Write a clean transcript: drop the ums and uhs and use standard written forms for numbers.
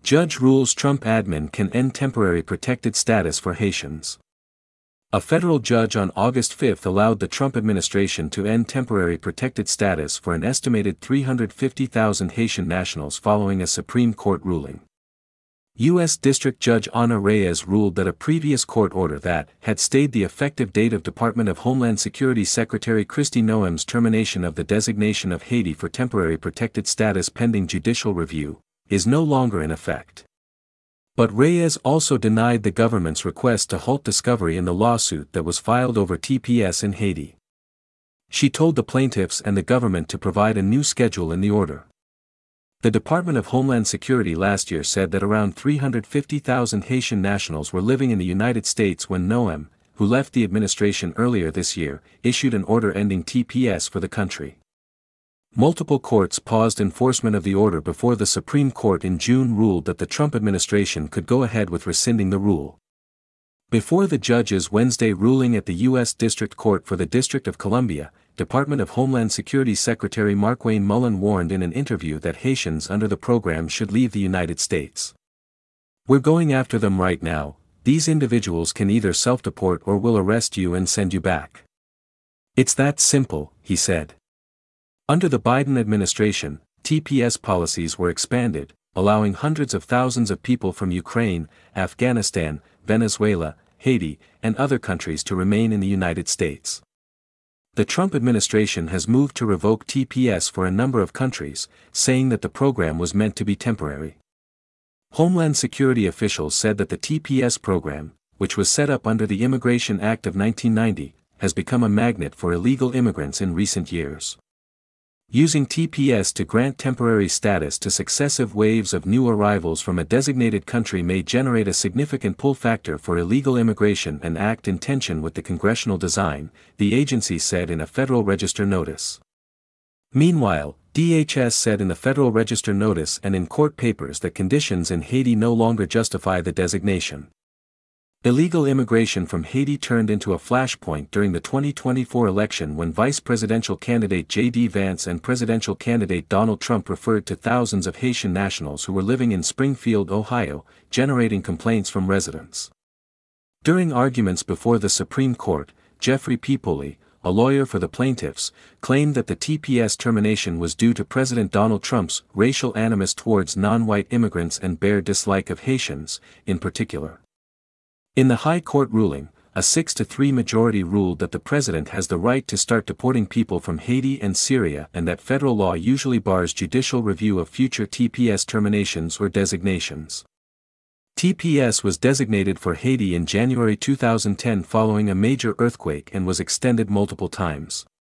Judge rules Trump admin can end temporary protected status for Haitians. A federal judge on August 5 allowed the Trump administration to end temporary protected status for an estimated 350,000 Haitian nationals following a Supreme Court ruling. U.S. District Judge Ana Reyes ruled that a previous court order that had stayed the effective date of Department of Homeland Security Secretary Kristi Noem's termination of the designation of Haiti for temporary protected status pending judicial review, is no longer in effect. But Reyes also denied the government's request to halt discovery in the lawsuit that was filed over TPS in Haiti. She told the plaintiffs and the government to provide a new schedule in the order. The Department of Homeland Security last year said that around 350,000 Haitian nationals were living in the United States when Noem, who left the administration earlier this year, issued an order ending TPS for the country. Multiple courts paused enforcement of the order before the Supreme Court in June ruled that the Trump administration could go ahead with rescinding the rule. Before the judge's Wednesday ruling at the U.S. District Court for the District of Columbia, Department of Homeland Security Secretary Markwayne Mullin warned in an interview that Haitians under the program should leave the United States. "We're going after them right now. These individuals can either self-deport or we'll arrest you and send you back. It's that simple," he said. Under the Biden administration, TPS policies were expanded, allowing hundreds of thousands of people from Ukraine, Afghanistan, Venezuela, Haiti, and other countries to remain in the United States. The Trump administration has moved to revoke TPS for a number of countries, saying that the program was meant to be temporary. Homeland Security officials said that the TPS program, which was set up under the Immigration Act of 1990, has become a magnet for illegal immigrants in recent years. Using TPS to grant temporary status to successive waves of new arrivals from a designated country may generate a significant pull factor for illegal immigration and act in tension with the congressional design, the agency said in a Federal Register notice. Meanwhile, DHS said in the Federal Register notice and in court papers that conditions in Haiti no longer justify the designation. Illegal immigration from Haiti turned into a flashpoint during the 2024 election when vice presidential candidate J.D. Vance and presidential candidate Donald Trump referred to thousands of Haitian nationals who were living in Springfield, Ohio, generating complaints from residents. During arguments before the Supreme Court, Jeffrey Pepoli, a lawyer for the plaintiffs, claimed that the TPS termination was due to President Donald Trump's racial animus towards non-white immigrants and bare dislike of Haitians, in particular. In the High Court ruling, a 6-3 majority ruled that the president has the right to start deporting people from Haiti and Syria and that federal law usually bars judicial review of future TPS terminations or designations. TPS was designated for Haiti in January 2010 following a major earthquake and was extended multiple times.